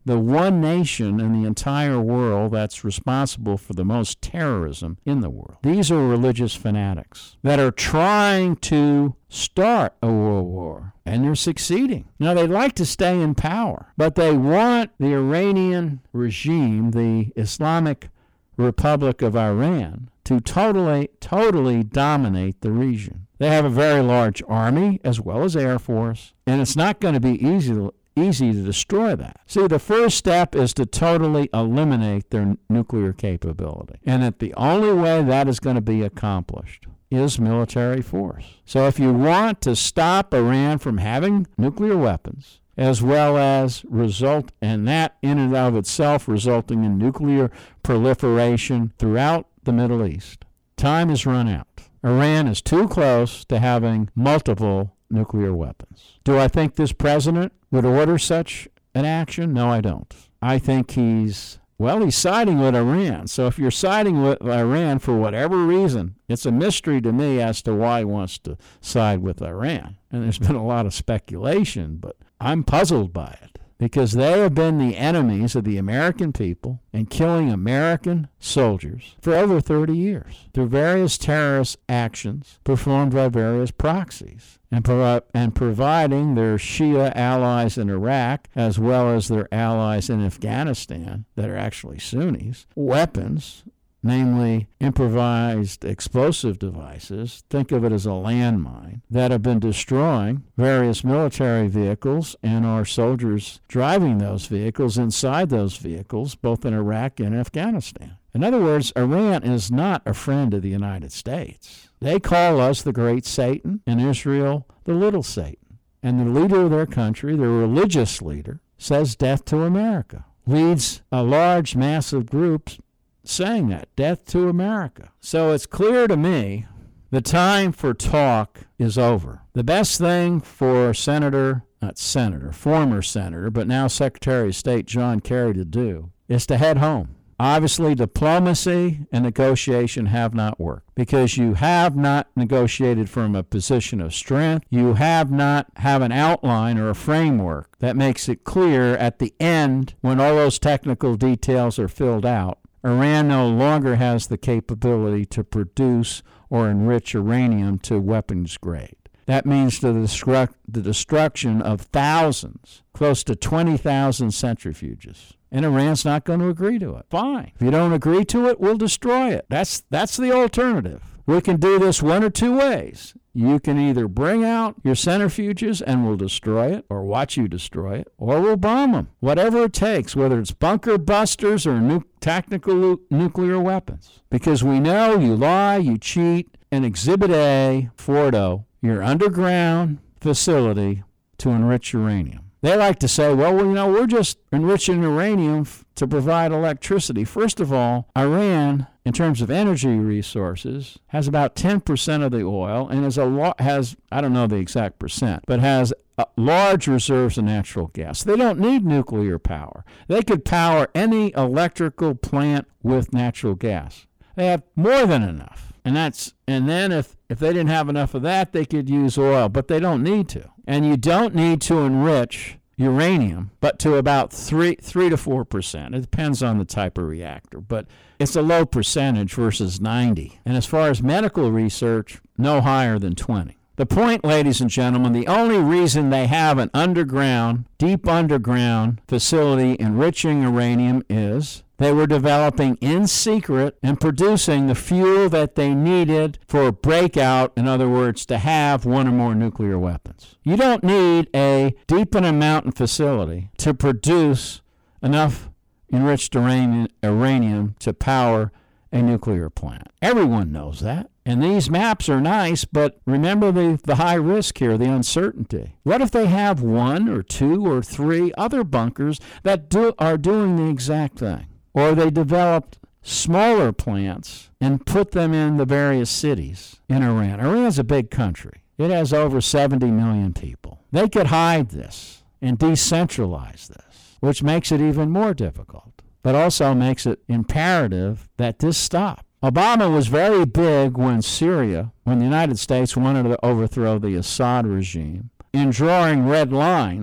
the one nation in the entire world that's responsible for the most terrorism in the world. These are religious fanatics that are trying to start a world war, and they're succeeding. Now, they'd like to stay in power, but they want the Iranian regime, the Islamic Republic of Iran, to totally, totally dominate the region. They have a very large army as well as air force, and it's not going to be easy to easy to destroy that. See, the first step is to totally eliminate their n- nuclear capability. And that the only way that is going to be accomplished is military force. So if you want to stop Iran from having nuclear weapons, as well as result, and that in and of itself resulting in nuclear proliferation throughout the Middle East, time has run out. Iran is too close to having multiple nuclear weapons. Do I think this president would order such an action? No, I don't. I think he's, well, he's siding with Iran. So if you're siding with Iran for whatever reason, it's a mystery to me as to why he wants to side with Iran. And there's been a lot of speculation, but I'm puzzled by it, because they have been the enemies of the American people and killing American soldiers for over thirty years through various terrorist actions performed by various proxies, and, pro- and providing their Shia allies in Iraq, as well as their allies in Afghanistan that are actually Sunnis, weapons, namely improvised explosive devices, think of it as a landmine, that have been destroying various military vehicles and our soldiers driving those vehicles inside those vehicles, both in Iraq and Afghanistan. In other words, Iran is not a friend of the United States. They call us the great Satan and Israel the little Satan. And the leader of their country, their religious leader, says death to America, leads a large mass of groups saying that, death to America. So it's clear to me the time for talk is over. The best thing for Senator, not Senator, former Senator, but now Secretary of State John Kerry to do is to head home. Obviously, diplomacy and negotiation have not worked, because you have not negotiated from a position of strength. You have not have an outline or a framework that makes it clear at the end, when all those technical details are filled out, Iran no longer has the capability to produce or enrich uranium to weapons grade. That means the, destruct, the destruction of thousands, close to twenty thousand centrifuges. And Iran's not going to agree to it. Fine. If you don't agree to it, we'll destroy it. That's, that's the alternative. We can do this one or two ways. You can either bring out your centrifuges and we'll destroy it, or watch you destroy it, or we'll bomb them. Whatever it takes, whether it's bunker busters or nu- tactical lu- nuclear weapons. Because we know you lie, you cheat, and Exhibit A, Fordo, your underground facility to enrich uranium. They like to say, well, you know, we're just enriching uranium f- to provide electricity. First of all, Iran, in terms of energy resources, has about ten percent of the oil and has, a lo- has I don't know the exact percent, but has uh, large reserves of natural gas. They don't need nuclear power. They could power any electrical plant with natural gas. They have more than enough. And that's and then if, if they didn't have enough of that, they could use oil, but they don't need to. And you don't need to enrich uranium, but to about three three to four percent. It depends on the type of reactor, but it's a low percentage versus ninety. And as far as medical research, no higher than twenty. The point, ladies and gentlemen, the only reason they have an underground, deep underground facility enriching uranium is they were developing in secret and producing the fuel that they needed for a breakout, in other words, to have one or more nuclear weapons. You don't need a deep in a mountain facility to produce enough enriched uranium, uranium to power a nuclear plant. Everyone knows that. And these maps are nice, but remember the, the high risk here, the uncertainty. What if they have one or two or three other bunkers that do, are doing the exact thing? Or they developed smaller plants and put them in the various cities in Iran. Iran's a big country. It has over seventy million people. They could hide this and decentralize this, which makes it even more difficult, but also makes it imperative that this stop. Obama was very big when Syria, when the United States wanted to overthrow the Assad regime, in drawing red lines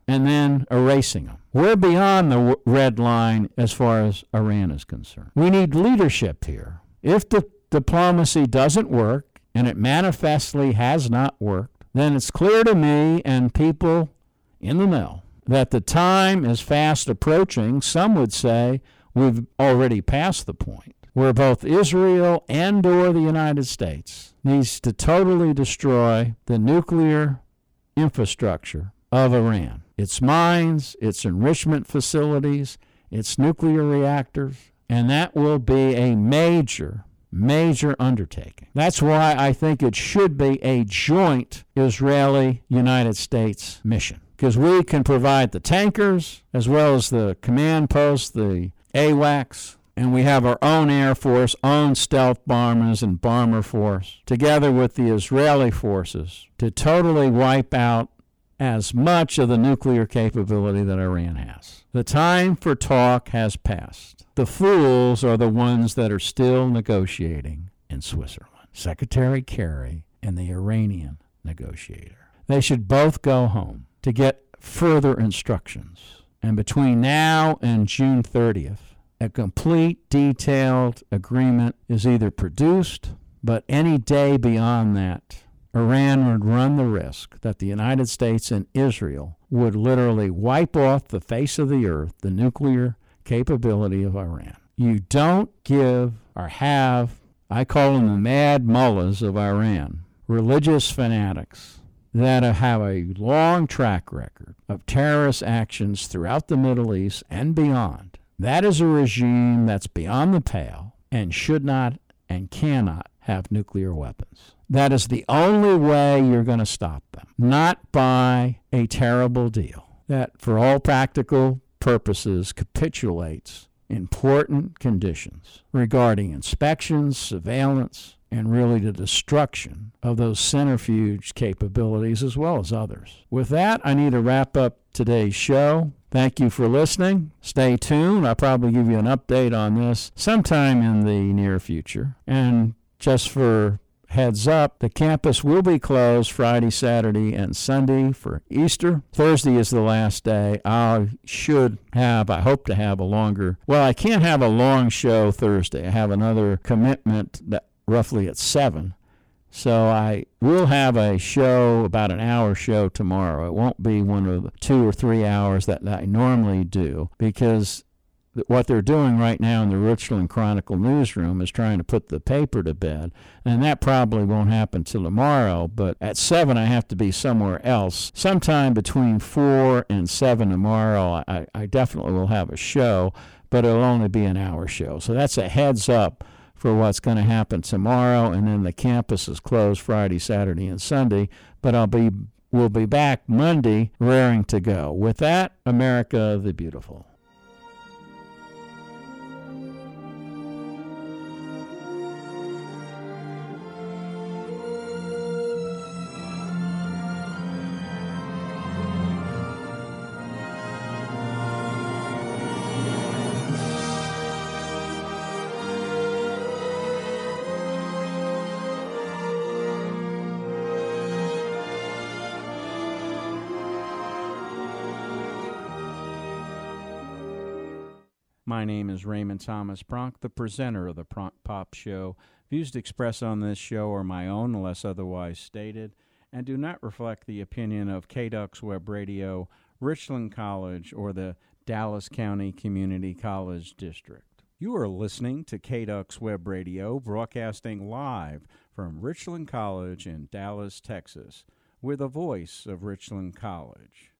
and then erasing them. We're beyond the w- red line as far as Iran is concerned. We need leadership here. If the diplomacy doesn't work, and it manifestly has not worked, then it's clear to me and people in the know that the time is fast approaching. Some would say we've already passed the point where both Israel and or the United States needs to totally destroy the nuclear infrastructure of Iran. Its mines, its enrichment facilities, its nuclear reactors, and that will be a major, major undertaking. That's why I think it should be a joint Israeli-United States mission, because we can provide the tankers as well as the command posts, the AWACS, and we have our own Air Force, own stealth bombers and bomber force, together with the Israeli forces, to totally wipe out as much of the nuclear capability that Iran has. The time for talk has passed. The fools are the ones that are still negotiating in Switzerland. Secretary Kerry and the Iranian negotiator. They should both go home to get further instructions. And between now and June thirtieth, a complete, detailed agreement is either produced, but any day beyond that, Iran would run the risk that the United States and Israel would literally wipe off the face of the earth the nuclear capability of Iran. You don't give or have, I call them the mad mullahs of Iran, religious fanatics that have a long track record of terrorist actions throughout the Middle East and beyond. That is a regime that's beyond the pale and should not and cannot have nuclear weapons. That is the only way you're going to stop them, not by a terrible deal that, for all practical purposes, capitulates important conditions regarding inspections, surveillance, and really the destruction of those centrifuge capabilities as well as others. With that, I need to wrap up today's show. Thank you for listening. Stay tuned. I'll probably give you an update on this sometime in the near future. And just for heads up, the campus will be closed Friday, Saturday, and Sunday for Easter. Thursday is the last day. I should have, I hope to have a longer, well, I can't have a long show Thursday. I have another commitment that roughly at seven. So I will have a show, about an hour show tomorrow. It won't be one of the two or three hours that I normally do, because what they're doing right now in the Richland Chronicle newsroom is trying to put the paper to bed, and that probably won't happen till tomorrow. But at seven, I have to be somewhere else. Sometime between four and seven tomorrow, I, I definitely will have a show, but it'll only be an hour show. So that's a heads up for what's going to happen tomorrow, and then the campus is closed Friday, Saturday, and Sunday. But I'll be we'll be back Monday, raring to go. With that, America the Beautiful. My name is Raymond Thomas Pronk, the presenter of the Pronk Pop Show. Views expressed on this show are my own unless otherwise stated, and do not reflect the opinion of K D U X Web Radio, Richland College, or the Dallas County Community College District. You are listening to K D U X Web Radio, broadcasting live from Richland College in Dallas, Texas. We're the voice of Richland College.